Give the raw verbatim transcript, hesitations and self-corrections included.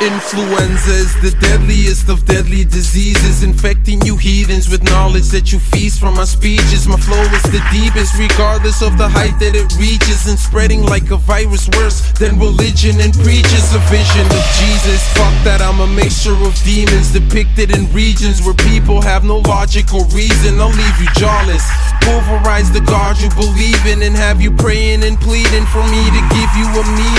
Influenza is the deadliest of deadly diseases, infecting you heathens with knowledge that you feast from my speeches. My flow is the deepest, regardless of the height that it reaches, and spreading like a virus worse than religion, and preaches a vision of Jesus. Fuck that, I'm a mixture of demons depicted in regions where people have no logical reason. I'll leave you jawless, pulverize the God you believe in, and have you praying and pleading for me to give you a meaning.